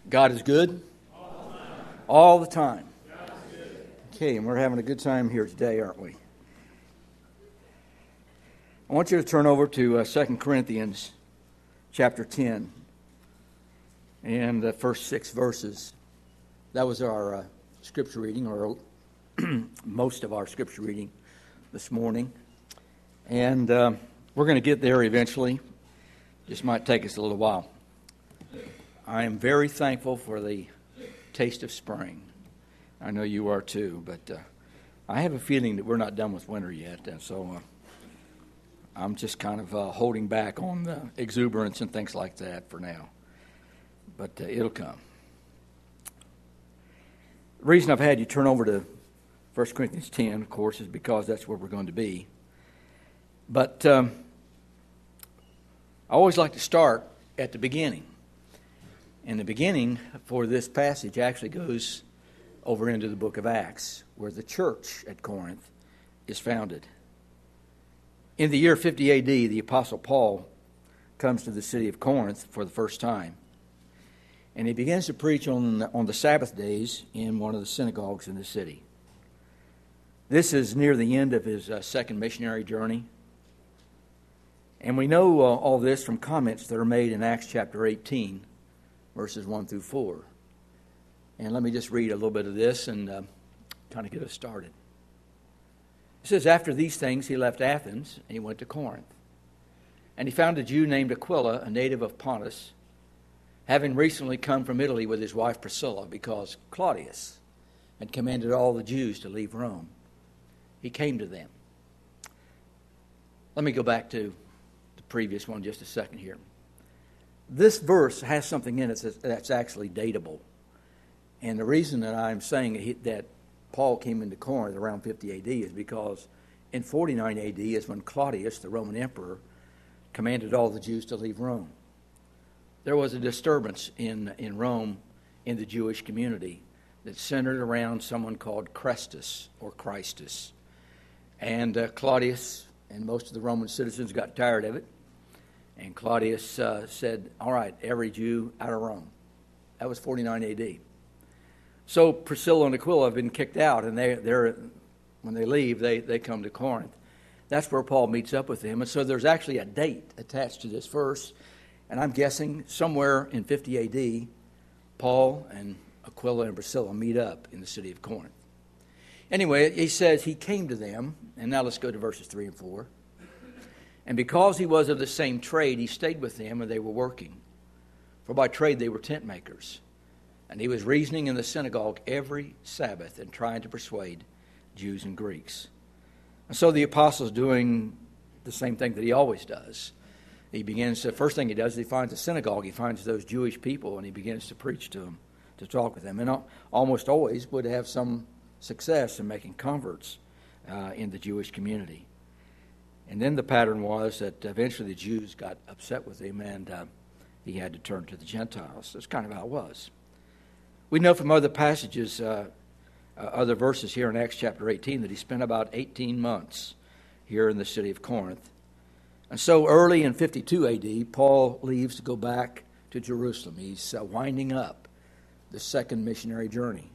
God is good? All the time. Okay, and we're having a good time here today, aren't we? I want you to turn over to 2 Corinthians chapter 10 and the first 6 verses. That was our scripture reading, or most of our scripture reading this morning. And we're going to get there eventually. Just might take us a little while. I am very thankful for the taste of spring. I know you are too, but I have a feeling that we're not done with winter yet, and so I'm just kind of holding back on the exuberance and things like that for now. But it'll come. The reason I've had you turn over to 1 Corinthians 10, of course, is because that's where we're going to be. But I always like to start at the beginning. And the beginning for this passage actually goes over into the book of Acts, where the church at Corinth is founded. In the year 50 AD, the Apostle Paul comes to the city of Corinth for the first time. And he begins to preach on the Sabbath days in one of the synagogues in the city. This is near the end of his second missionary journey. And we know all this from comments that are made in Acts chapter 18, verses 1 through 4. And let me just read a little bit of this and kind of get us started. It says, "After these things he left Athens and he went to Corinth. And he found a Jew named Aquila, a native of Pontus, having recently come from Italy with his wife Priscilla, because Claudius had commanded all the Jews to leave Rome. He came to them." Let me go back to the previous one just a second here. This verse has something in it that's actually dateable. And the reason that I'm saying that Paul came into Corinth around 50 AD is because in 49 AD is when Claudius, the Roman emperor, commanded all the Jews to leave Rome. There was a disturbance in Rome in the Jewish community that centered around someone called Chrestus or Christus. And Claudius and most of the Roman citizens got tired of it. And Claudius said, all right, every Jew out of Rome. That was 49 AD. So Priscilla and Aquila have been kicked out, and when they leave, they come to Corinth. That's where Paul meets up with them. And so there's actually a date attached to this verse. And I'm guessing somewhere in 50 AD, Paul and Aquila and Priscilla meet up in the city of Corinth. Anyway, he says he came to them. And now let's go to verses 3 and 4. "And because he was of the same trade, he stayed with them, and they were working. For by trade they were tent makers. And he was reasoning in the synagogue every Sabbath and trying to persuade Jews and Greeks." And so the apostle's doing the same thing that he always does. He begins to, first thing he does is he finds a synagogue. He finds those Jewish people, and he begins to preach to them, to talk with them. And almost always would have some success in making converts in the Jewish community. And then the pattern was that eventually the Jews got upset with him, and he had to turn to the Gentiles. That's kind of how it was. We know from other passages, other verses here in Acts chapter 18, that he spent about 18 months here in the city of Corinth. And so early in 52 AD, Paul leaves to go back to Jerusalem. He's winding up the second missionary journey.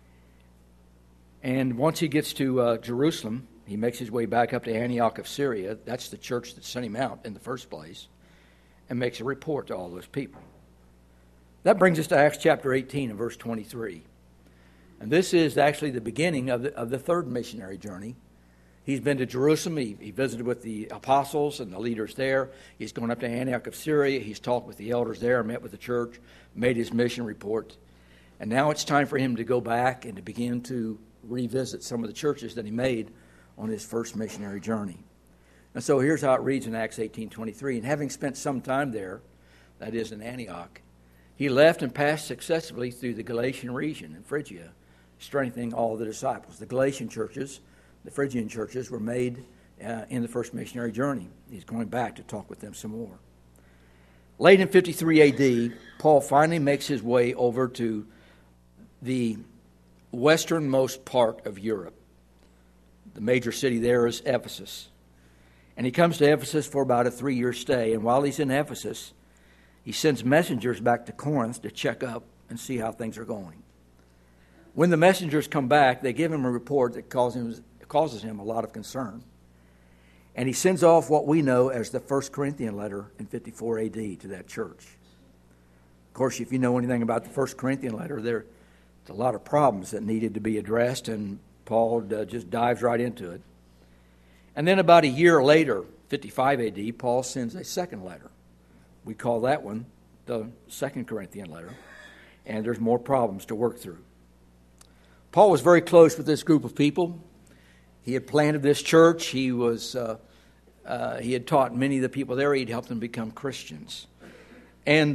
And once he gets to Jerusalem, he makes his way back up to Antioch of Syria. That's the church that sent him out in the first place, and makes a report to all those people. That brings us to Acts chapter 18 and verse 23. And this is actually the beginning of the third missionary journey. He's been to Jerusalem. He visited with the apostles and the leaders there. He's gone up to Antioch of Syria. He's talked with the elders there, met with the church, made his mission report. And now it's time for him to go back and to begin to revisit some of the churches that he made on his first missionary journey. And so here's how it reads in Acts 18:23. "And having spent some time there," that is in Antioch, "he left and passed successively through the Galatian region and Phrygia, strengthening all the disciples." The Galatian churches, the Phrygian churches, were made in the first missionary journey. He's going back to talk with them some more. Late in 53 AD, Paul finally makes his way over to the westernmost part of Europe. The major city there is Ephesus. And he comes to Ephesus for about a 3-year stay. And while he's in Ephesus, he sends messengers back to Corinth to check up and see how things are going. When the messengers come back, they give him a report that causes him a lot of concern. And he sends off what we know as the 1 Corinthian letter in 54 A.D. to that church. Of course, if you know anything about the 1 Corinthian letter, there's a lot of problems that needed to be addressed, and Paul just dives right into it. And then about a year later, 55 A.D., Paul sends a second letter. We call that one the 2 Corinthian letter, and there's more problems to work through. Paul was very close with this group of people. He had planted this church. He had taught many of the people there. He'd helped them become Christians. And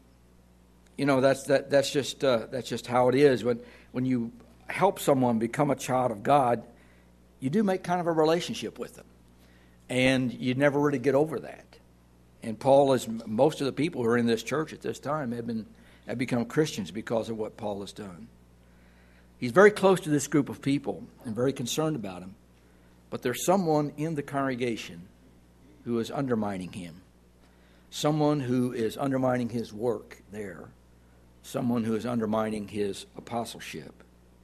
that's just how it is. When you help someone become a child of God, you do make kind of a relationship with them, and you never really get over that. And Paul, as most of the people who are in this church at this time, have become Christians because of what Paul has done. He's very close to this group of people and very concerned about them. But there's someone in the congregation who is undermining him. Someone who is undermining his work there. Someone who is undermining his apostleship.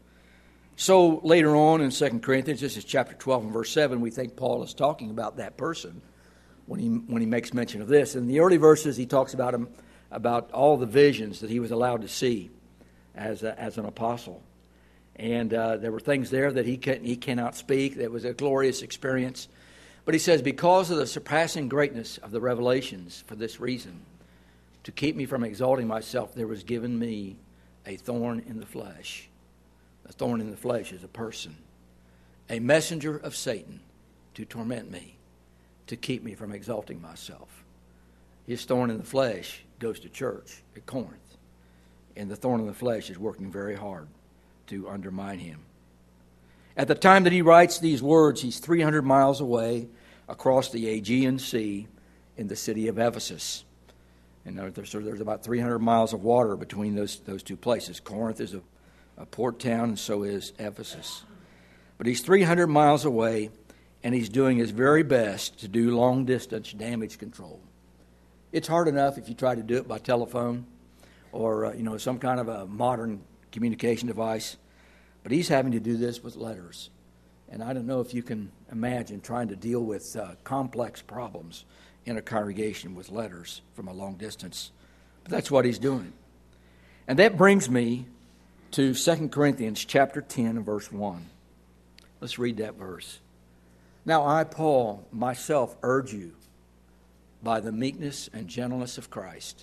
So later on in 2 Corinthians, this is chapter 12 and verse 7, we think Paul is talking about that person when he makes mention of this. In the early verses, he talks about him, about all the visions that he was allowed to see as an apostle. And there were things there that he cannot speak. That was a glorious experience. But he says, because of the surpassing greatness of the revelations, for this reason, to keep me from exalting myself, there was given me a thorn in the flesh. A thorn in the flesh is a person. A messenger of Satan to torment me, to keep me from exalting myself. His thorn in the flesh goes to church at Corinth. And the thorn in the flesh is working very hard to undermine him. At the time that he writes these words, he's 300 miles away across the Aegean Sea in the city of Ephesus. And there's about 300 miles of water between those two places. Corinth is a port town, and so is Ephesus. But he's 300 miles away, and he's doing his very best to do long-distance damage control. It's hard enough if you try to do it by telephone or some kind of a modern communication device, but he's having to do this with letters. And I don't know if you can imagine trying to deal with complex problems in a congregation with letters from a long distance. But that's what he's doing. And that brings me to 2 Corinthians chapter 10 and verse 1. Let's read that verse. Now I, Paul, myself urge you by the meekness and gentleness of Christ.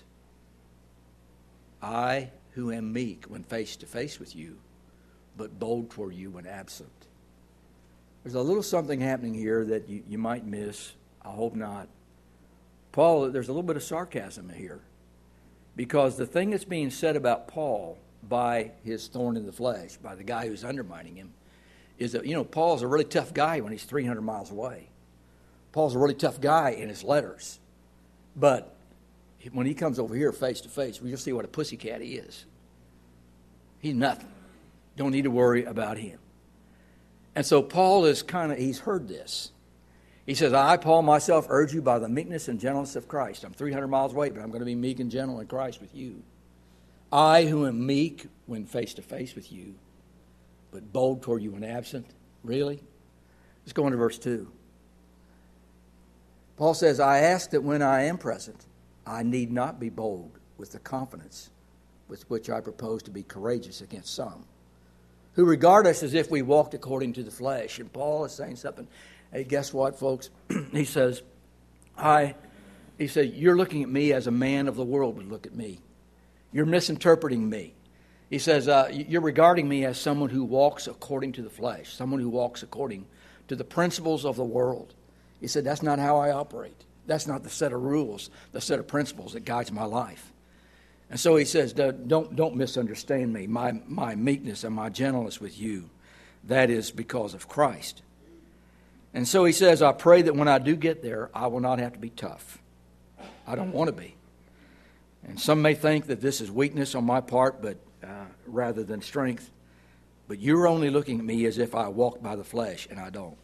I who am meek when face to face with you, but bold toward you when absent. There's a little something happening here that you might miss. I hope not. Paul, there's a little bit of sarcasm here, because the thing that's being said about Paul by his thorn in the flesh, by the guy who's undermining him, is that, Paul's a really tough guy when he's 300 miles away. Paul's a really tough guy in his letters. But when he comes over here face to face, we just see what a pussycat he is. He's nothing. Don't need to worry about him. And so Paul he's heard this. He says, I, Paul, myself urge you by the meekness and gentleness of Christ. I'm 300 miles away, but I'm going to be meek and gentle in Christ with you. I who am meek when face to face with you, but bold toward you when absent. Really? Let's go on to verse 2. Paul says, I ask that when I am present, I need not be bold with the confidence with which I propose to be courageous against some, who regard us as if we walked according to the flesh. And Paul is saying something. Hey, guess what, folks? He says, you're looking at me as a man of the world would look at me. You're misinterpreting me. He says, you're regarding me as someone who walks according to the flesh, someone who walks according to the principles of the world. He said, that's not how I operate. That's not the set of rules, the set of principles that guides my life. And so he says, don't misunderstand me. My meekness and my gentleness with you, that is because of Christ. And so he says, I pray that when I do get there, I will not have to be tough. I don't want to be. And some may think that this is weakness on my part, but rather than strength. But you're only looking at me as if I walk by the flesh, and I don't.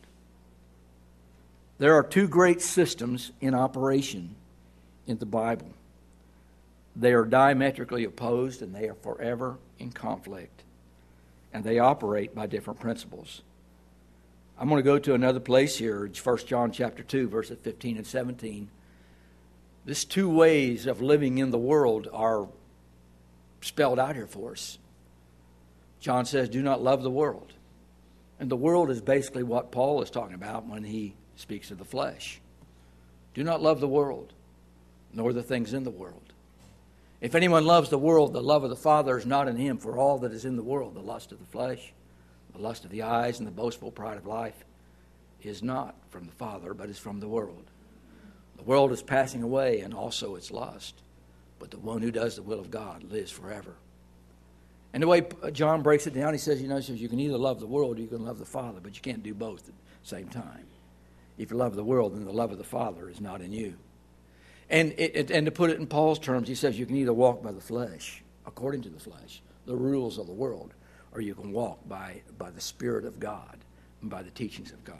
There are two great systems in operation in the Bible. They are diametrically opposed, and they are forever in conflict. And they operate by different principles. I'm going to go to another place here, 1 John chapter 2, verses 15 and 17. These two ways of living in the world are spelled out here for us. John says, do not love the world. And the world is basically what Paul is talking about when he speaks of the flesh. Do not love the world, nor the things in the world. If anyone loves the world, the love of the Father is not in him. For all that is in the world, the lust of the flesh, the lust of the eyes, and the boastful pride of life, is not from the Father, but is from the world. The world is passing away, and also its lust. But the one who does the will of God lives forever. And the way John breaks it down, he says, you can either love the world or you can love the Father, but you can't do both at the same time. If you love the world, then the love of the Father is not in you. And to put it in Paul's terms, he says you can either walk by the flesh, according to the flesh, the rules of the world, or you can walk by the Spirit of God and by the teachings of God.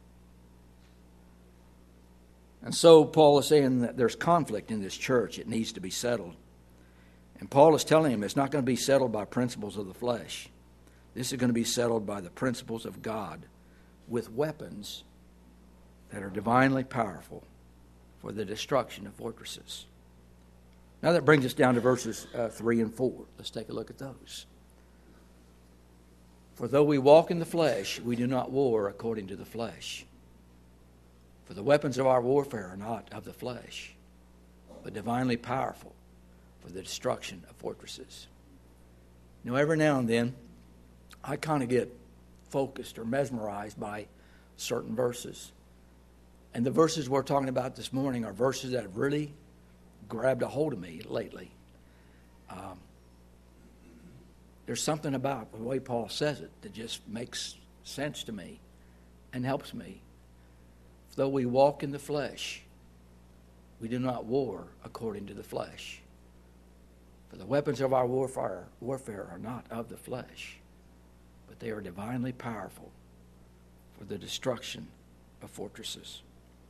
And so Paul is saying that there's conflict in this church. It needs to be settled. And Paul is telling him it's not going to be settled by principles of the flesh. This is going to be settled by the principles of God with weapons that are divinely powerful for the destruction of fortresses. Now that brings us down to verses 3 and 4. Let's take a look at those. For though we walk in the flesh, we do not war according to the flesh. For the weapons of our warfare are not of the flesh, but divinely powerful for the destruction of fortresses. Every now and then, I kind of get focused or mesmerized by certain verses. And the verses we're talking about this morning are verses that have really grabbed a hold of me lately. There's something about the way Paul says it that just makes sense to me and helps me. Though we walk in the flesh, we do not war according to the flesh. For the weapons of our warfare are not of the flesh, but they are divinely powerful for the destruction of fortresses.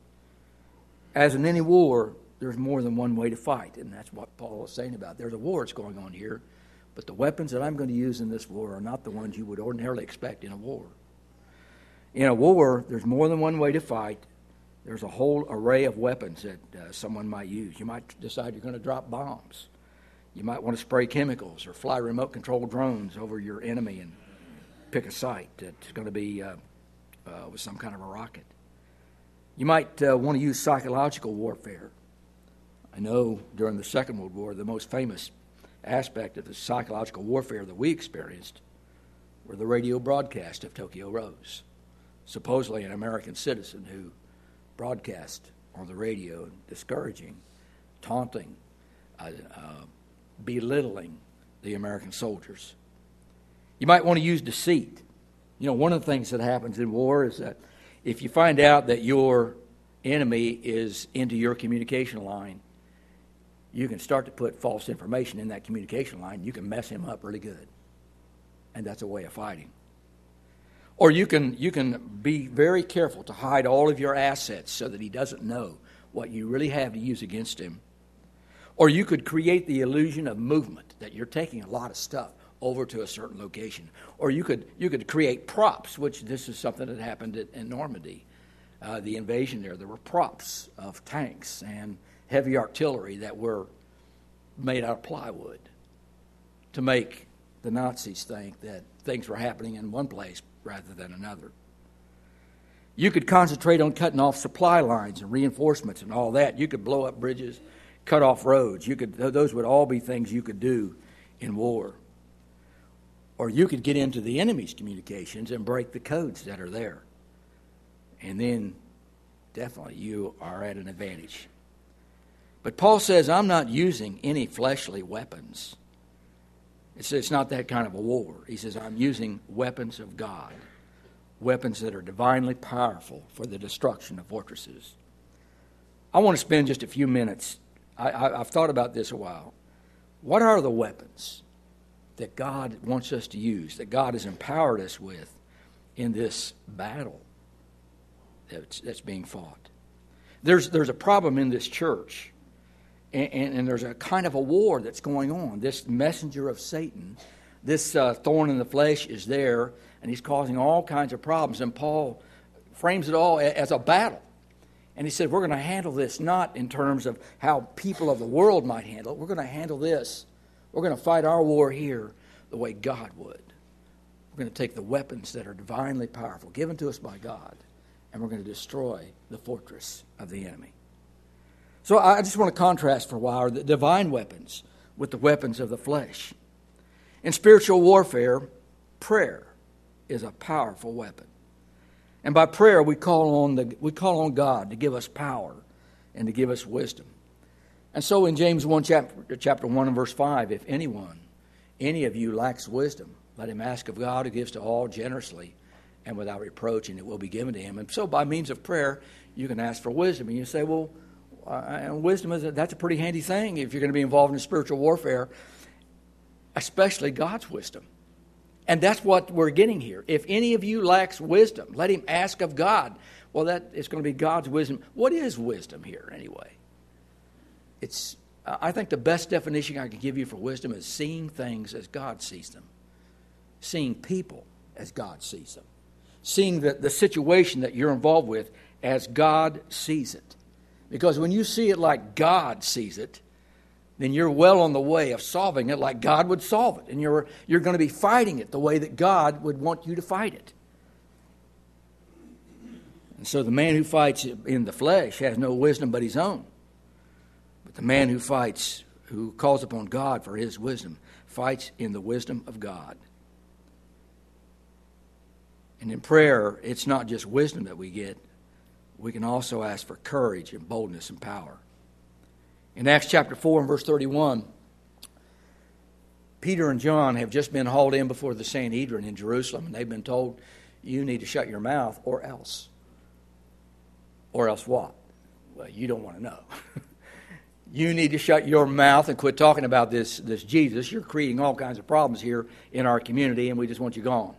As in any war, there's more than one way to fight, and that's what Paul is saying about it. There's a war that's going on here, but the weapons that I'm going to use in this war are not the ones you would ordinarily expect in a war. In a war, there's more than one way to fight. There's a whole array of weapons that someone might use. You might decide you're going to drop bombs. You might want to spray chemicals or fly remote-controlled drones over your enemy and pick a site that's going to be with some kind of a rocket. You might want to use psychological warfare. I know during the Second World War, the most famous aspect of the psychological warfare that we experienced were the radio broadcast of Tokyo Rose, supposedly an American citizen who broadcast on the radio discouraging, taunting, belittling the American soldiers. You might want to use deceit. One of the things that happens in war is that if you find out that your enemy is into your communication line, you can start to put false information in that communication line. You can mess him up really good. And that's a way of fighting. Or you can be very careful to hide all of your assets so that he doesn't know what you really have to use against him. Or you could create the illusion of movement, that you're taking a lot of stuff over to a certain location. Or you could create props, which this is something that happened in Normandy. The invasion there were props of tanks and heavy artillery that were made out of plywood to make the Nazis think that things were happening in one place rather than another. You could concentrate on cutting off supply lines and reinforcements and all that. You could blow up bridges, cut off roads. Those would all be things you could do in war. Or you could get into the enemy's communications and break the codes that are there. And then definitely you are at an advantage. But Paul says, I'm not using any fleshly weapons. It's not that kind of a war. He says, I'm using weapons of God, weapons that are divinely powerful for the destruction of fortresses. I want to spend just a few minutes. I've thought about this a while. What are the weapons that God wants us to use, that God has empowered us with in this battle that's being fought? There's a problem in this church, And there's a kind of a war that's going on. This messenger of Satan, this thorn in the flesh is there, and he's causing all kinds of problems. And Paul frames it all as a battle. And he said, we're going to handle this not in terms of how people of the world might handle it. We're going to handle this. We're going to fight our war here the way God would. We're going to take the weapons that are divinely powerful, given to us by God, and we're going to destroy the fortress of the enemy. So I just want to contrast for a while the divine weapons with the weapons of the flesh. In spiritual warfare, prayer is a powerful weapon. And by prayer, we call on God to give us power and to give us wisdom. And so in James 1, chapter 1 and verse 5, if any of you lacks wisdom, let him ask of God who gives to all generously and without reproach, and it will be given to him. And so by means of prayer, you can ask for wisdom. And you say, well, wisdom, that's a pretty handy thing if you're going to be involved in spiritual warfare, especially God's wisdom. And that's what we're getting here. If any of you lacks wisdom, let him ask of God. Well, that is going to be God's wisdom. What is wisdom here anyway? I think the best definition I can give you for wisdom is seeing things as God sees them. Seeing people as God sees them. Seeing the situation that you're involved with as God sees it. Because when you see it like God sees it, then you're well on the way of solving it like God would solve it. And you're going to be fighting it the way that God would want you to fight it. And so the man who fights in the flesh has no wisdom but his own. But the man who calls upon God for his wisdom, fights in the wisdom of God. And in prayer, it's not just wisdom that we get. We can also ask for courage and boldness and power. In Acts chapter 4 and verse 31, Peter and John have just been hauled in before the Sanhedrin in Jerusalem, and they've been told, you need to shut your mouth or else. Or else what? Well, you don't want to know. You need to shut your mouth and quit talking about this Jesus. You're creating all kinds of problems here in our community, and we just want you gone.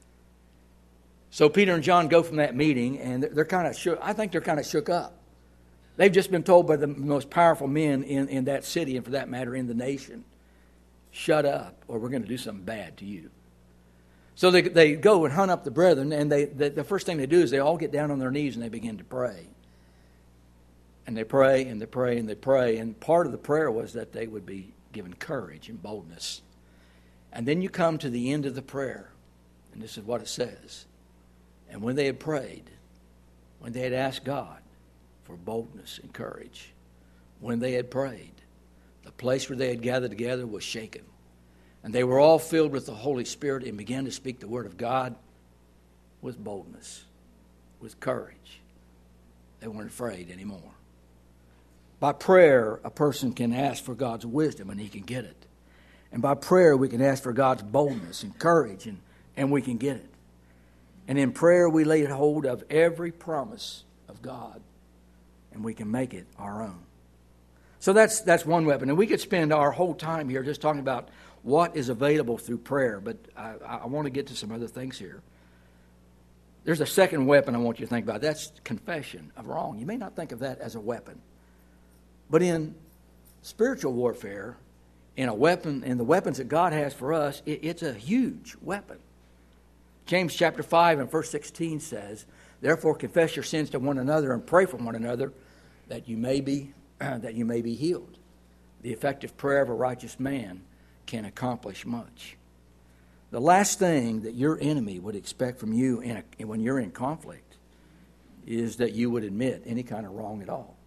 So Peter and John go from that meeting, and they're kind of shook. I think they're kind of shook up. They've just been told by the most powerful men in that city, and for that matter in the nation, shut up or we're going to do something bad to you. So they go and hunt up the brethren, and the first thing they do is they all get down on their knees and they begin to pray. And they pray and they pray and they pray. And part of the prayer was that they would be given courage and boldness. And then you come to the end of the prayer, and this is what it says. And when they had prayed, when they had asked God for boldness and courage, when they had prayed, the place where they had gathered together was shaken. And they were all filled with the Holy Spirit and began to speak the word of God with boldness, with courage. They weren't afraid anymore. By prayer, a person can ask for God's wisdom and he can get it. And by prayer, we can ask for God's boldness and courage and we can get it. And in prayer, we lay hold of every promise of God and we can make it our own. So that's one weapon. And we could spend our whole time here just talking about what is available through prayer. But I want to get to some other things here. There's a second weapon I want you to think about. That's confession of wrong. You may not think of that as a weapon. But in spiritual warfare, in the weapons that God has for us, it's a huge weapon. James chapter 5 and verse 16 says, "Therefore confess your sins to one another and pray for one another that you may be healed. The effective prayer of a righteous man can accomplish much." The last thing that your enemy would expect from you when you're in conflict is that you would admit any kind of wrong at all.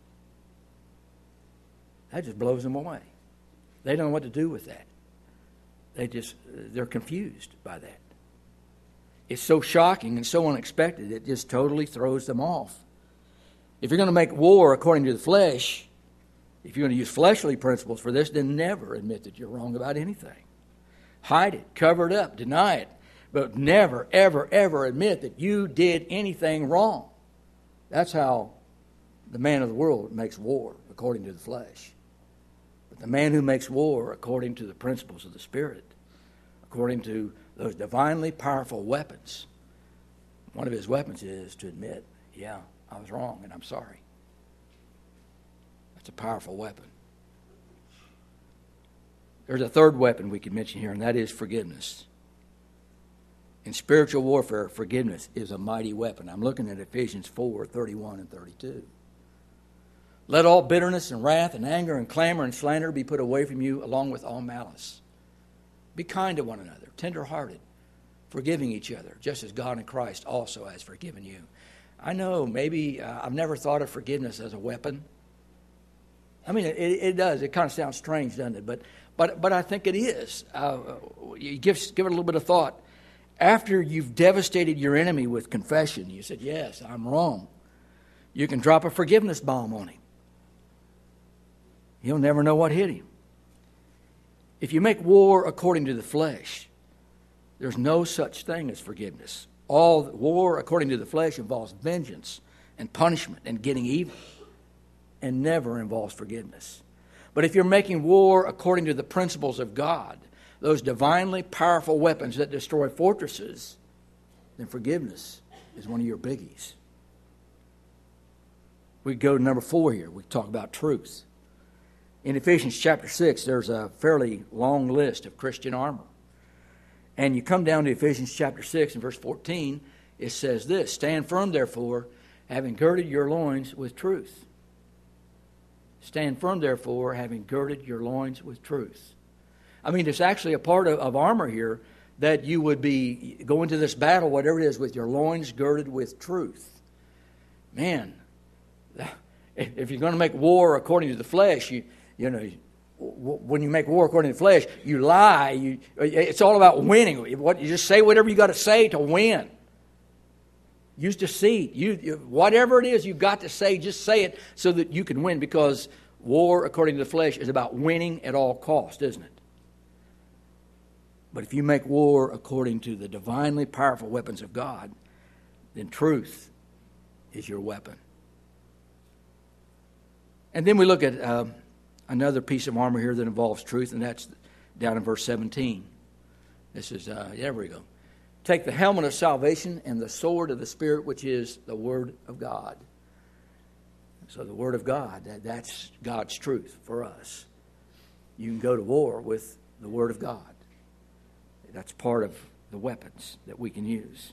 That just blows them away. They don't know what to do with that. They're confused by that. It's so shocking and so unexpected, it just totally throws them off. If you're going to make war according to the flesh, if you're going to use fleshly principles for this, then never admit that you're wrong about anything. Hide it, cover it up, deny it, but never, ever, ever admit that you did anything wrong. That's how the man of the world makes war according to the flesh. But the man who makes war according to the principles of the Spirit, according to those divinely powerful weapons, one of his weapons is to admit, yeah, I was wrong and I'm sorry. That's a powerful weapon. There's a third weapon we could mention here, and that is forgiveness. In spiritual warfare, forgiveness is a mighty weapon. I'm looking at Ephesians 4:31 and 32. Let all bitterness and wrath and anger and clamor and slander be put away from you, along with all malice. Be kind to one another, tender-hearted, forgiving each other, just as God in Christ also has forgiven you. I know maybe I've never thought of forgiveness as a weapon. I mean, it does. It kind of sounds strange, doesn't it? But I think it is. You give it a little bit of thought. After you've devastated your enemy with confession, you said, yes, I'm wrong. You can drop a forgiveness bomb on him. He'll never know what hit him. If you make war according to the flesh, there's no such thing as forgiveness. All war according to the flesh involves vengeance and punishment and getting even, and never involves forgiveness. But if you're making war according to the principles of God, those divinely powerful weapons that destroy fortresses, then forgiveness is one of your biggies. We go to number 4 here. We talk about truth. In Ephesians chapter 6, there's a fairly long list of Christian armor. And you come down to Ephesians chapter 6 and verse 14, it says this, stand firm, therefore, having girded your loins with truth. Stand firm, therefore, having girded your loins with truth. I mean, it's actually a part of armor here that you would be going to this battle, whatever it is, with your loins girded with truth. Man, if you're going to make war according to the flesh, you know, when you make war according to the flesh, you lie. It's all about winning. You just say whatever you got to say to win. Use deceit. Whatever it is you've got to say, just say it so that you can win, because war according to the flesh is about winning at all costs, isn't it? But if you make war according to the divinely powerful weapons of God, then truth is your weapon. And then we look at another piece of armor here that involves truth, and that's down in verse 17. This is, there we go. Take the helmet of salvation and the sword of the Spirit, which is the Word of God. So the Word of God, that's God's truth for us. You can go to war with the Word of God. That's part of the weapons that we can use.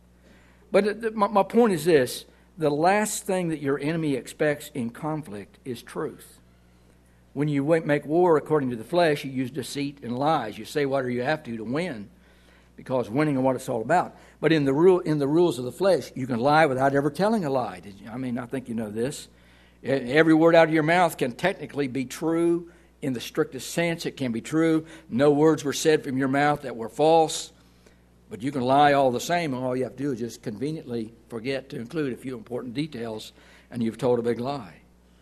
But my point is this. The last thing that your enemy expects in conflict is truth. When you make war according to the flesh, you use deceit and lies. You say whatever you have to win, because winning is what it's all about. But in the rules of the flesh, you can lie without ever telling a lie. I think you know this. Every word out of your mouth can technically be true in the strictest sense. It can be true. No words were said from your mouth that were false. But you can lie all the same, and all you have to do is just conveniently forget to include a few important details, and you've told a big lie.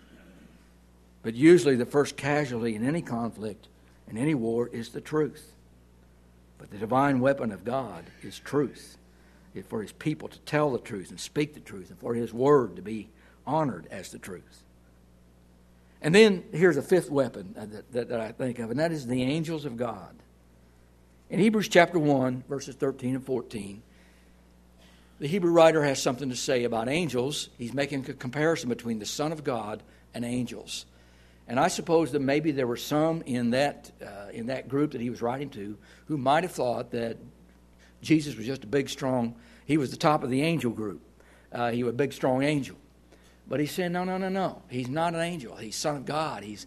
But usually the first casualty in any conflict, in any war, is the truth. But the divine weapon of God is truth. It's for His people to tell the truth and speak the truth, and for His word to be honored as the truth. And then here's a fifth weapon that I think of, and that is the angels of God. In Hebrews chapter 1, verses 13 and 14, the Hebrew writer has something to say about angels. He's making a comparison between the Son of God and angels. And I suppose that maybe there were some in that group that he was writing to who might have thought that Jesus was just a big, strong, he was the top of the angel group. He was a big, strong angel. But he's saying, no. He's not an angel. He's Son of God. He's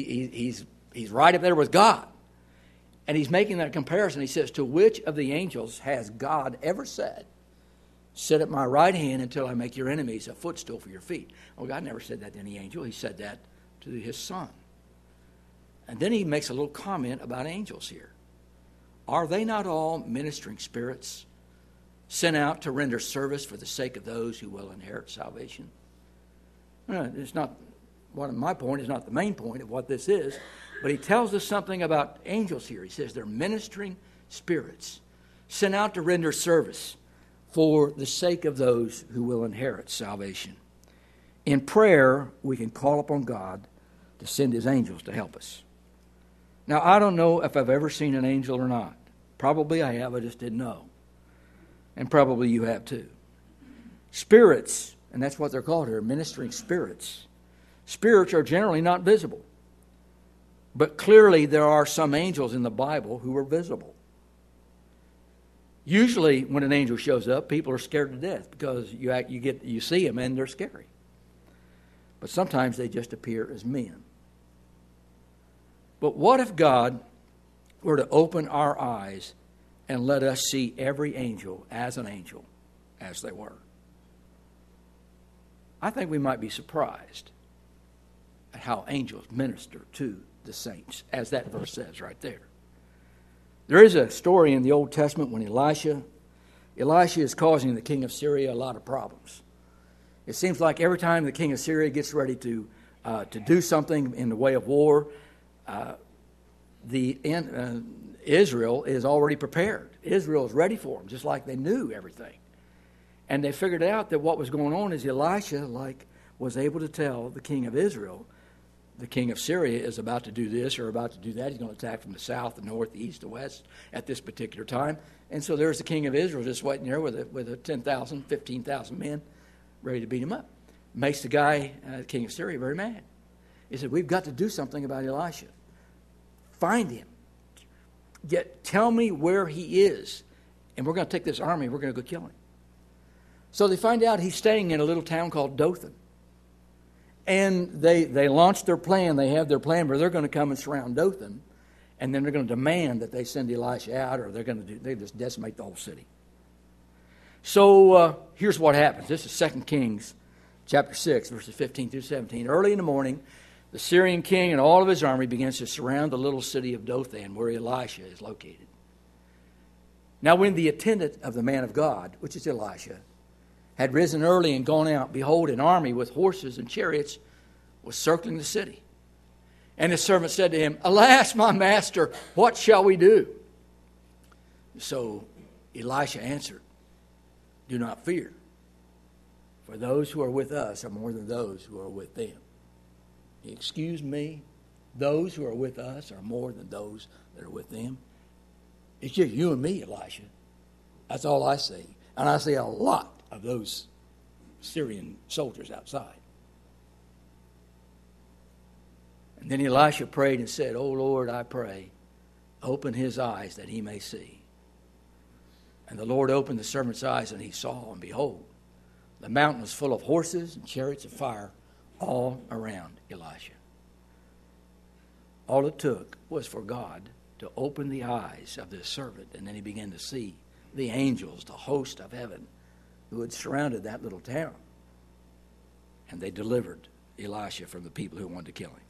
right up there with God. And he's making that comparison. He says, to which of the angels has God ever said, sit at my right hand until I make your enemies a footstool for your feet? Well, God never said that to any angel. He said that to His Son. And then he makes a little comment about angels here. Are they not all ministering spirits sent out to render service for the sake of those who will inherit salvation? It's not, my point is not the main point of what this is, but he tells us something about angels here. He says they're ministering spirits sent out to render service for the sake of those who will inherit salvation. In prayer, we can call upon God to send His angels to help us. Now, I don't know if I've ever seen an angel or not. Probably I have, I just didn't know. And probably you have too. Spirits, and that's what they're called here, ministering spirits. Spirits are generally not visible. But clearly there are some angels in the Bible who are visible. Usually when an angel shows up, people are scared to death because you see them and they're scary. But sometimes they just appear as men. But what if God were to open our eyes and let us see every angel as an angel, as they were? I think we might be surprised at how angels minister to the saints, as that verse says right there. There is a story in the Old Testament when Elisha is causing the king of Syria a lot of problems. It seems like every time the king of Syria gets ready to do something in the way of war, Israel is already prepared. Israel is ready for them, just like they knew everything. And they figured out that what was going on is Elisha was able to tell the king of Israel, the king of Syria is about to do this or about to do that. He's going to attack from the south, the north, the east, the west at this particular time. And so there's the king of Israel just waiting there with 10,000, 15,000 men ready to beat him up. Makes the guy, the king of Syria, very mad. He said, we've got to do something about Elisha. Find him. Tell me where he is. And we're going to take this army, we're going to go kill him. So they find out he's staying in a little town called Dothan. And they launch their plan. They have their plan where they're going to come and surround Dothan. And then they're going to demand that they send Elisha out, or they just decimate the whole city. So here's what happens. This is 2 Kings chapter 6, verses 15 through 17. Early in the morning, the Syrian king and all of his army begins to surround the little city of Dothan, where Elisha is located. Now when the attendant of the man of God, which is Elisha, had risen early and gone out, behold, an army with horses and chariots was circling the city. And his servant said to him, Alas, my master, what shall we do? So Elisha answered, Do not fear, for those who are with us are more than those who are with them. Excuse me, those who are with us are more than those that are with them. It's just you and me, Elisha. That's all I see. And I see a lot of those Syrian soldiers outside. And then Elisha prayed and said, O Lord, I pray, open his eyes that he may see. And the Lord opened the servant's eyes, and he saw, and behold, the mountain was full of horses and chariots of fire all around Elisha. All it took was for God to open the eyes of this servant, and then he began to see the angels, the host of heaven, who had surrounded that little town. And they delivered Elisha from the people who wanted to kill him.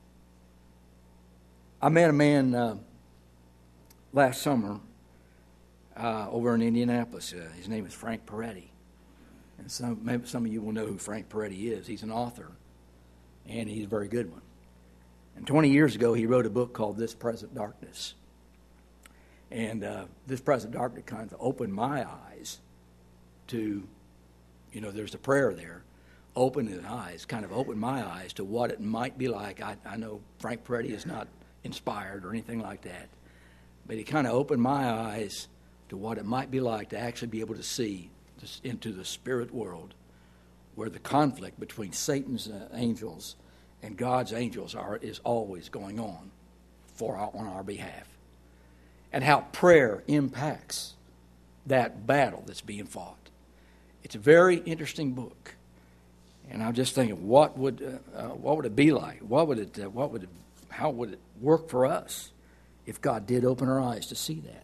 I met a man last summer over in Indianapolis. His name is Frank Peretti. And maybe some of you will know who Frank Peretti is. He's an author, and he's a very good one. And 20 years ago, he wrote a book called This Present Darkness. And This Present Darkness kind of opened my eyes to, there's a prayer there, opened his eyes, kind of opened my eyes to what it might be like. I know Frank Peretti is not inspired or anything like that, but he kind of opened my eyes to what it might be like to actually be able to see into the spirit world, where the conflict between Satan's angels and God's angels is always going on on our behalf, and how prayer impacts that battle that's being fought. It's a very interesting book, and I'm just thinking, what would it be like? How would it work for us if God did open our eyes to see that?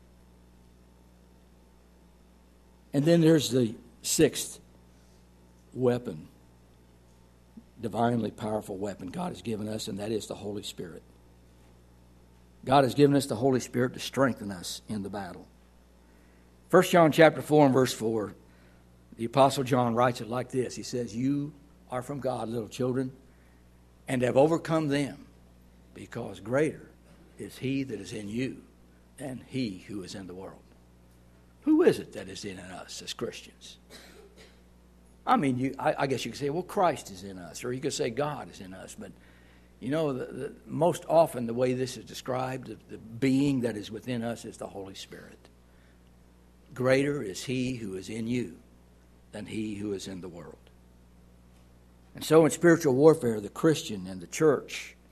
And then there's the sixth weapon, divinely powerful weapon God has given us, and that is the Holy Spirit. God has given us the Holy Spirit to strengthen us in the battle. 1 John chapter 4 and verse 4, the Apostle John writes it like this. He says, You are from God, little children, and have overcome them, because greater is he that is in you than he who is in the world. Who is it that is in us as Christians? I mean, I guess you could say, well, Christ is in us, or you could say God is in us. But, most often the way this is described, the being that is within us is the Holy Spirit. Greater is he who is in you than he who is in the world. And so in spiritual warfare, the Christian and the church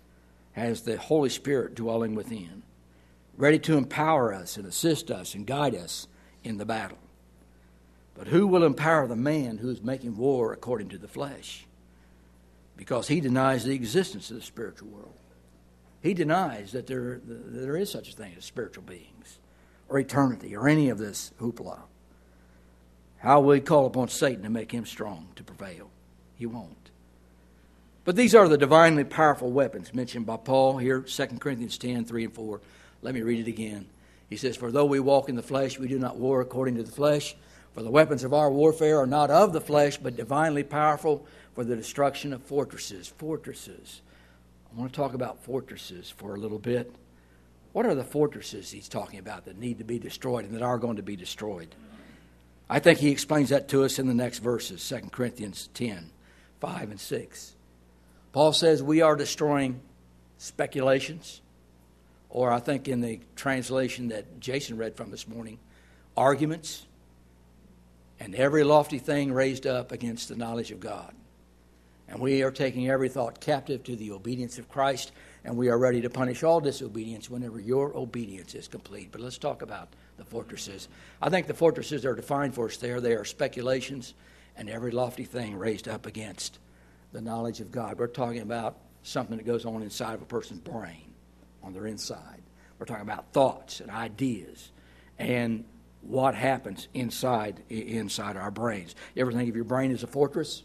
has the Holy Spirit dwelling within, ready to empower us and assist us and guide us in the battle. But who will empower the man who is making war according to the flesh? Because he denies the existence of the spiritual world. He denies that there is such a thing as spiritual beings or eternity or any of this hoopla. How will he call upon Satan to make him strong to prevail? He won't. But these are the divinely powerful weapons mentioned by Paul here, 2 Corinthians 10, 3 and 4. Let me read it again. He says, "For though we walk in the flesh, we do not war according to the flesh. For the weapons of our warfare are not of the flesh, but divinely powerful for the destruction of fortresses." Fortresses. I want to talk about fortresses for a little bit. What are the fortresses he's talking about that need to be destroyed and that are going to be destroyed? I think he explains that to us in the next verses, 2 Corinthians 10, 5 and 6. Paul says we are destroying speculations, or I think in the translation that Jason read from this morning, arguments, and every lofty thing raised up against the knowledge of God. And we are taking every thought captive to the obedience of Christ, and we are ready to punish all disobedience whenever your obedience is complete. But let's talk about the fortresses. I think the fortresses are defined for us there. They are speculations and every lofty thing raised up against the knowledge of God. We're talking about something that goes on inside of a person's brain, on their inside. We're talking about thoughts and ideas and what happens inside our brains. You ever think of your brain as a fortress?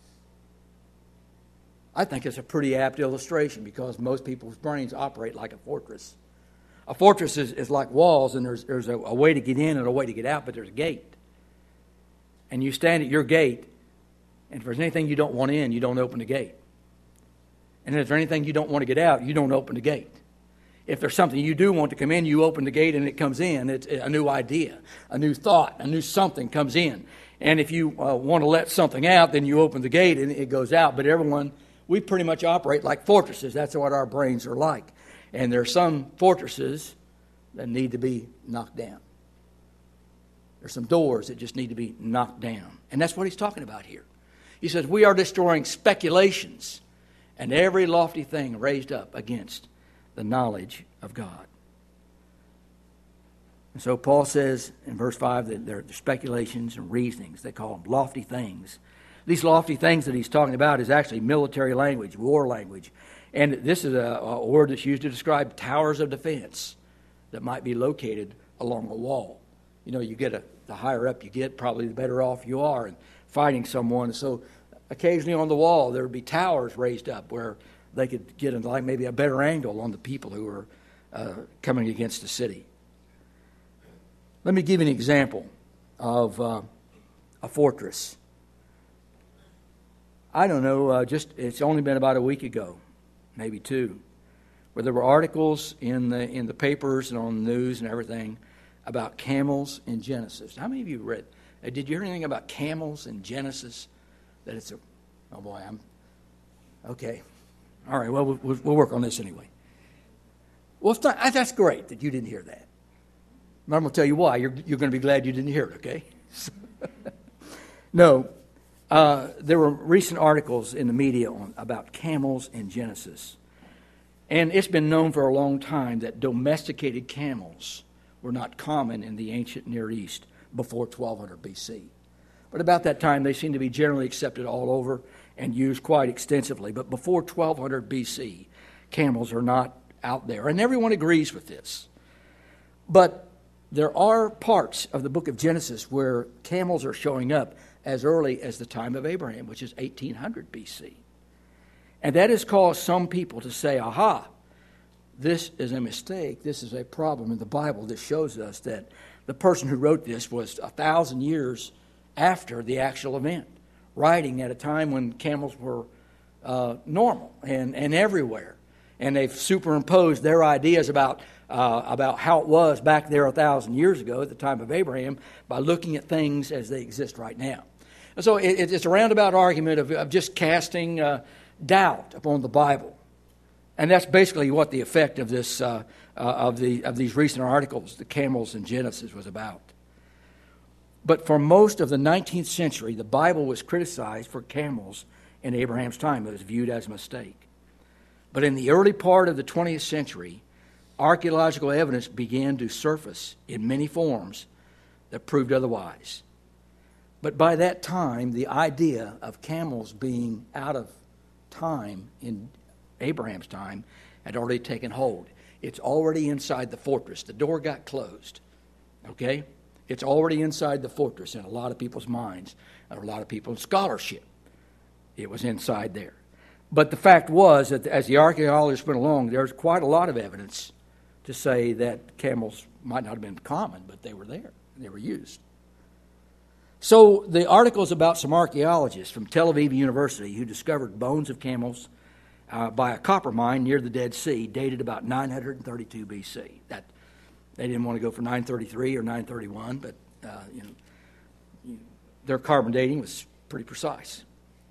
I think it's a pretty apt illustration because most people's brains operate like a fortress. A fortress is like walls, and there's a way to get in and a way to get out, but there's a gate. And you stand at your gate, and if there's anything you don't want in, you don't open the gate. And if there's anything you don't want to get out, you don't open the gate. If there's something you do want to come in, you open the gate and it comes in. It's a new idea, a new thought, a new something comes in. And if you want to let something out, then you open the gate and it goes out. But we pretty much operate like fortresses. That's what our brains are like. And there are some fortresses that need to be knocked down. There's some doors that just need to be knocked down. And that's what he's talking about here. He says, we are destroying speculations and every lofty thing raised up against the knowledge of God. And so Paul says in verse 5 that they're speculations and reasonings. They call them lofty things. These lofty things that he's talking about is actually military language, war language. And this is a word that's used to describe towers of defense that might be located along a wall. You know, the higher up you get, probably the better off you are in fighting someone. So occasionally on the wall there would be towers raised up where they could get like maybe a better angle on the people who are coming against the city. Let me give you an example of a fortress. I don't know, it's only been about a week ago, maybe two, where there were articles in the papers and on the news and everything about camels in Genesis. How many of you read? Did you hear anything about camels in Genesis? That it's okay. All right, well, we'll work on this anyway. Well, that's great that you didn't hear that. But I'm going to tell you why. You're going to be glad you didn't hear it, okay? No. There were recent articles in the media about camels in Genesis. And it's been known for a long time that domesticated camels were not common in the ancient Near East before 1200 BC. But about that time, they seem to be generally accepted all over and used quite extensively. But before 1200 BC, camels are not out there. And everyone agrees with this. But there are parts of the book of Genesis where camels are showing up as early as the time of Abraham, which is 1800 BC. And that has caused some people to say, aha, this is a mistake. This is a problem in the Bible. This shows us that the person who wrote this was 1,000 years after the actual event, writing at a time when camels were normal and everywhere. And they've superimposed their ideas about how it was back there 1,000 years ago at the time of Abraham by looking at things as they exist right now. And so it's a roundabout argument of just casting doubt upon the Bible. And that's basically what the effect of this of these recent articles, the camels in Genesis, was about. But for most of the 19th century, the Bible was criticized for camels in Abraham's time. It was viewed as a mistake. But in the early part of the 20th century, archaeological evidence began to surface in many forms that proved otherwise. But by that time, the idea of camels being out of time in Abraham's time had already taken hold. It's already inside the fortress. The door got closed. Okay? It's already inside the fortress in a lot of people's minds, or a lot of people's scholarship. It was inside there. But the fact was that as the archaeologists went along, there's quite a lot of evidence to say that camels might not have been common, but they were there. They were used. So the articles about some archaeologists from Tel Aviv University who discovered bones of camels by a copper mine near the Dead Sea dated about 932 BC. That they didn't want to go for 933 or 931, but their carbon dating was pretty precise.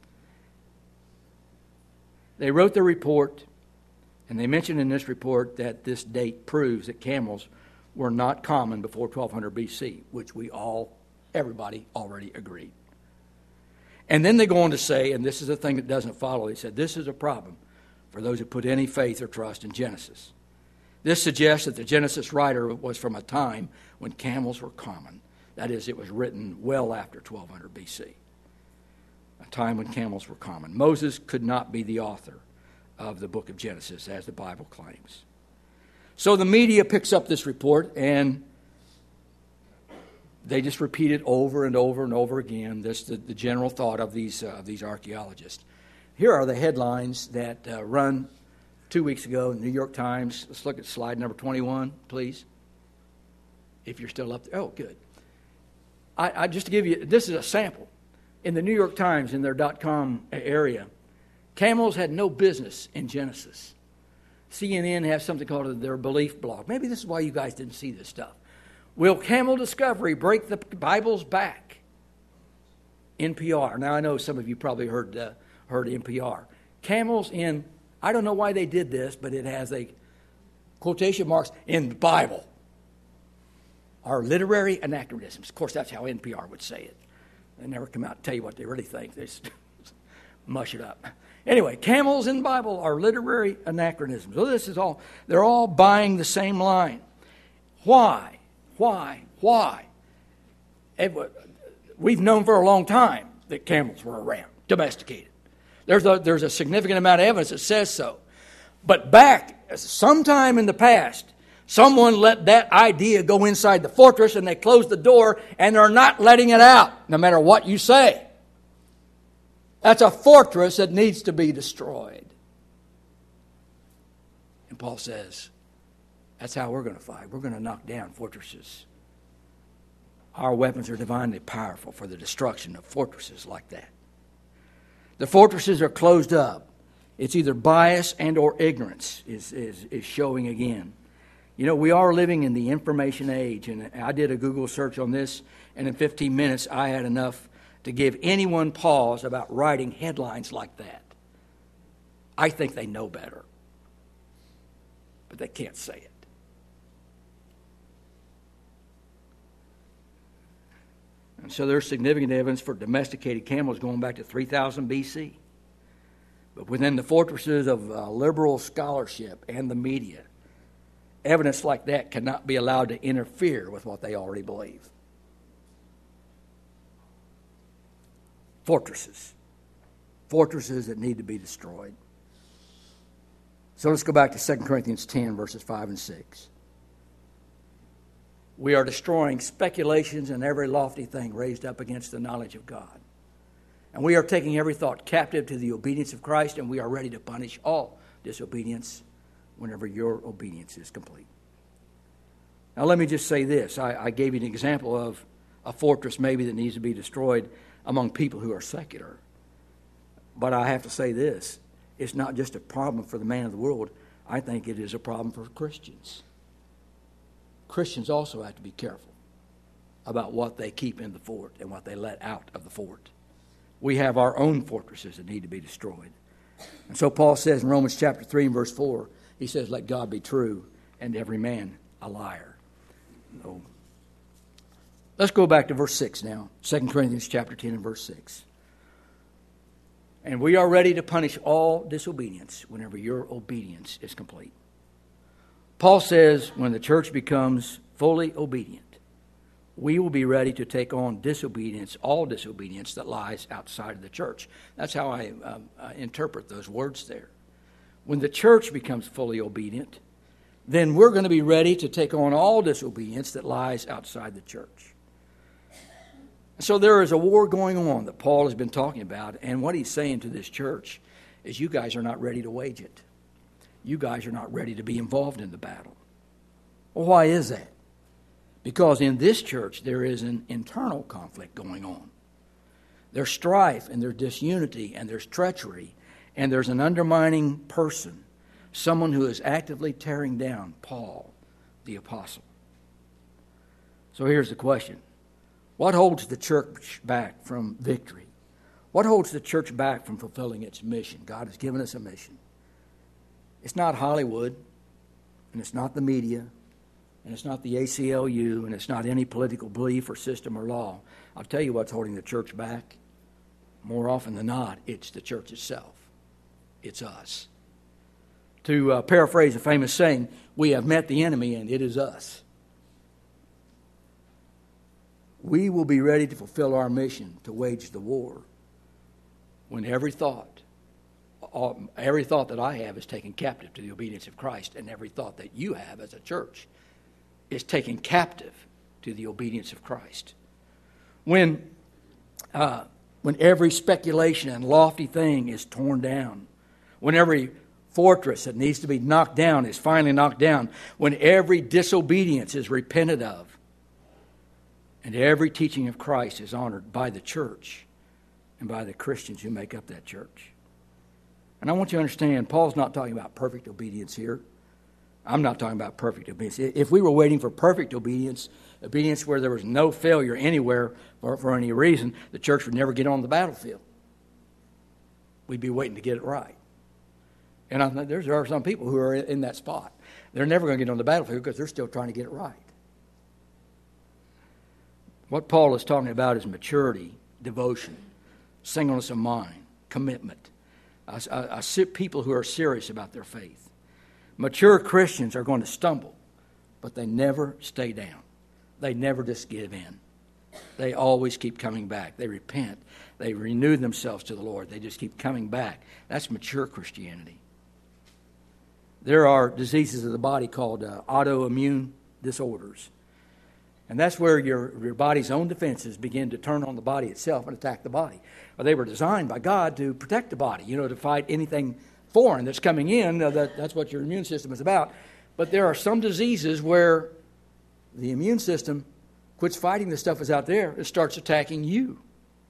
They wrote their report, and they mentioned in this report that this date proves that camels were not common before 1200 BC, which everybody already agreed. And then they go on to say, and this is the thing that doesn't follow, they said, this is a problem for those who put any faith or trust in Genesis. This suggests that the Genesis writer was from a time when camels were common. That is, it was written well after 1200 BC, a time when camels were common. Moses could not be the author of the book of Genesis, as the Bible claims. So the media picks up this report, and they just repeat it over and over and over again. That's the general thought of these archaeologists. Here are the headlines that run 2 weeks ago in the New York Times. Let's look at slide number 21, please. If you're still up there. Oh, good. I just to give you, this is a sample. In the New York Times, in their .com area, camels had no business in Genesis. CNN has something called their belief blog. Maybe this is why you guys didn't see this stuff. Will camel discovery break the Bible's back? NPR. Now, I know some of you probably heard NPR. Camels in, I don't know why they did this, but it has a quotation marks in the Bible. Are literary anachronisms. Of course, that's how NPR would say it. They never come out and tell you what they really think. They just mush it up. Anyway, camels in the Bible are literary anachronisms. So this is all, they're all buying the same line. Why? We've known for a long time that camels were around, domesticated. There's a significant amount of evidence that says so. But back sometime in the past, someone let that idea go inside the fortress, and they closed the door, and they're not letting it out, no matter what you say. That's a fortress that needs to be destroyed. And Paul says, that's how we're going to fight. We're going to knock down fortresses. Our weapons are divinely powerful for the destruction of fortresses like that. The fortresses are closed up. It's either bias and or ignorance is showing again. You know, we are living in the information age, and I did a Google search on this, and in 15 minutes I had enough to give anyone pause about writing headlines like that. I think they know better, but they can't say it. And so there's significant evidence for domesticated camels going back to 3000 BC. But within the fortresses of liberal scholarship and the media, evidence like that cannot be allowed to interfere with what they already believe. Fortresses that need to be destroyed. So let's go back to 2 Corinthians 10, verses 5 and 6. We are destroying speculations and every lofty thing raised up against the knowledge of God. And we are taking every thought captive to the obedience of Christ, and we are ready to punish all disobedience whenever your obedience is complete. Now let me just say this. I gave you an example of a fortress maybe that needs to be destroyed among people who are secular. But I have to say this. It's not just a problem for the man of the world. I think it is a problem for Christians. Christians also have to be careful about what they keep in the fort and what they let out of the fort. We have our own fortresses that need to be destroyed. And so Paul says in Romans chapter 3 and verse 4, he says, let God be true and every man a liar. So, let's go back to verse 6 now. 2 Corinthians chapter 10 and verse 6. And we are ready to punish all disobedience whenever your obedience is complete. Paul says when the church becomes fully obedient, we will be ready to take on disobedience, all disobedience that lies outside of the church. That's how I interpret those words there. When the church becomes fully obedient, then we're going to be ready to take on all disobedience that lies outside the church. So there is a war going on that Paul has been talking about, and what he's saying to this church is you guys are not ready to wage it. You guys are not ready to be involved in the battle. Well, why is that? Because in this church there is an internal conflict going on. There's strife and there's disunity and there's treachery and there's an undermining person, someone who is actively tearing down Paul, the apostle. So here's the question. What holds the church back from victory? What holds the church back from fulfilling its mission? God has given us a mission. It's not Hollywood, and it's not the media, and it's not the ACLU, and it's not any political belief or system or law. I'll tell you what's holding the church back. More often than not, it's the church itself. It's us. To paraphrase a famous saying, we have met the enemy, and it is us. We will be ready to fulfill our mission to wage the war when every thought that I have is taken captive to the obedience of Christ, and every thought that you have as a church is taken captive to the obedience of Christ. When every speculation and lofty thing is torn down, when every fortress that needs to be knocked down is finally knocked down, when every disobedience is repented of, and every teaching of Christ is honored by the church and by the Christians who make up that church. And I want you to understand, Paul's not talking about perfect obedience here. I'm not talking about perfect obedience. If we were waiting for perfect obedience where there was no failure anywhere for any reason, the church would never get on the battlefield. We'd be waiting to get it right. And I think there are some people who are in that spot. They're never going to get on the battlefield because they're still trying to get it right. What Paul is talking about is maturity, devotion, singleness of mind, commitment. People who are serious about their faith. Mature Christians are going to stumble, but they never stay down. They never just give in. They always keep coming back. They repent. They renew themselves to the Lord. They just keep coming back. That's mature Christianity. There are diseases of the body called autoimmune disorders. And that's where your body's own defenses begin to turn on the body itself and attack the body. Well, they were designed by God to protect the body, to fight anything foreign that's coming in. That's what your immune system is about. But there are some diseases where the immune system quits fighting the stuff that's out there. It starts attacking you.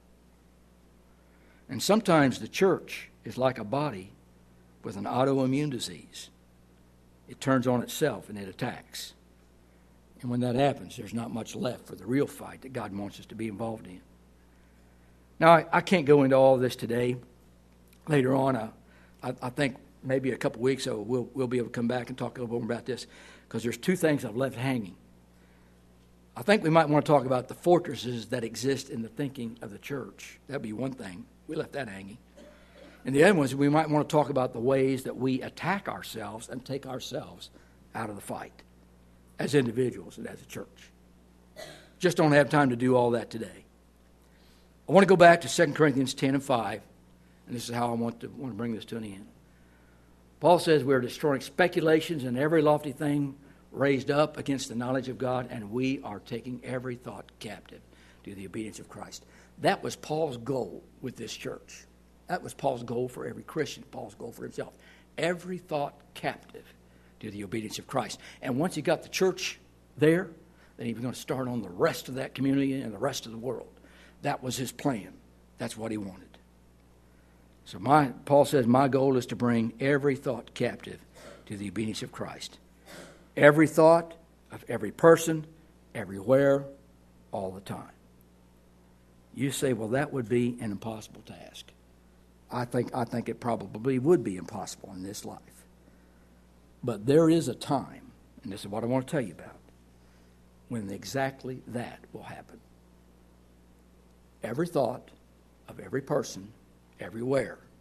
And sometimes the church is like a body with an autoimmune disease. It turns on itself and it attacks. And when that happens, there's not much left for the real fight that God wants us to be involved in. Now, I can't go into all of this today. Later on, I think maybe a couple weeks ago, we'll be able to come back and talk a little more about this, because there's two things I've left hanging. I think we might want to talk about the fortresses that exist in the thinking of the church. That'd be one thing. We left that hanging. And the other one is we might want to talk about the ways that we attack ourselves and take ourselves out of the fight as individuals and as a church. Just don't have time to do all that today. I want to go back to 2 Corinthians 10 and 5, and this is how I want to bring this to an end. Paul says we're destroying speculations and every lofty thing raised up against the knowledge of God, and we are taking every thought captive to the obedience of Christ. That was Paul's goal with this church. That was Paul's goal for every Christian, Paul's goal for himself. Every thought captive to the obedience of Christ. And once he got the church there, then he was going to start on the rest of that community and the rest of the world. That was his plan. That's what he wanted. So Paul says, my goal is to bring every thought captive to the obedience of Christ. Every thought of every person, everywhere, all the time. You say, well, that would be an impossible task. I think it probably would be impossible in this life. But there is a time, and this is what I want to tell you about, when exactly that will happen. Every thought of every person, everywhere,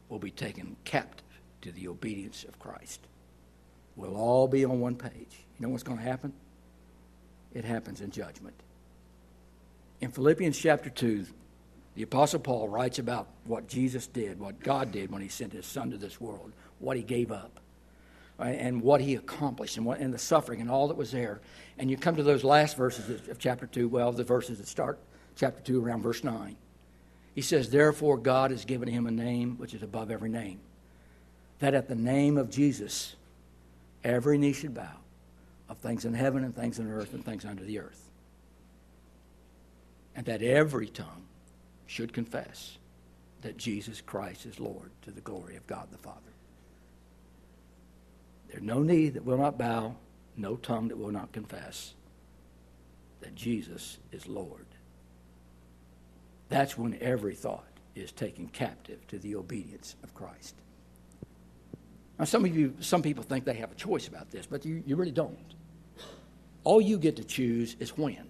will be taken captive to the obedience of Christ. We'll all be on one page. You know what's going to happen? It happens in judgment. In Philippians chapter 2, the Apostle Paul writes about what Jesus did, what God did when he sent his Son to this world, what he gave up, right, and what he accomplished, and the suffering and all that was there. And you come to those last verses of chapter 2, well, the verses that start chapter 2 around verse 9. He says, therefore God has given him a name which is above every name, that at the name of Jesus every knee should bow, of things in heaven and things on earth and things under the earth, and that every tongue should confess that Jesus Christ is Lord, to the glory of God the Father. There's no knee that will not bow, no tongue that will not confess that Jesus is Lord. That's when every thought is taken captive to the obedience of Christ. Now, some people think they have a choice about this, but you really don't. All you get to choose is when.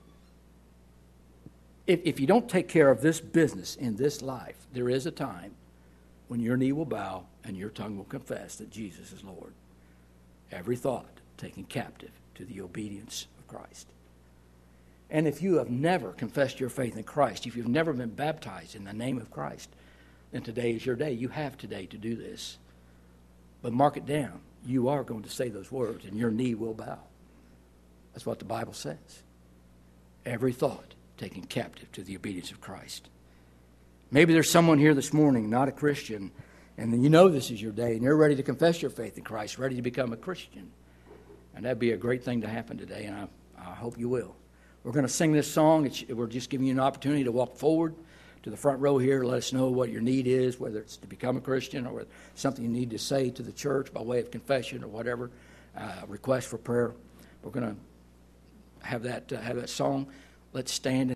If you don't take care of this business in this life, there is a time when your knee will bow and your tongue will confess that Jesus is Lord. Every thought taken captive to the obedience of Christ. And if you have never confessed your faith in Christ, if you've never been baptized in the name of Christ, then today is your day. You have today to do this. But mark it down. You are going to say those words, and your knee will bow. That's what the Bible says. Every thought taken captive to the obedience of Christ. Maybe there's someone here this morning, not a Christian, and you know this is your day, and you're ready to confess your faith in Christ, ready to become a Christian. And that'd be a great thing to happen today, and I hope you will. We're going to sing this song. We're just giving you an opportunity to walk forward to the front row here. Let us know what your need is, whether it's to become a Christian or something you need to say to the church by way of confession or whatever, request for prayer. We're going to have that song. Let's stand.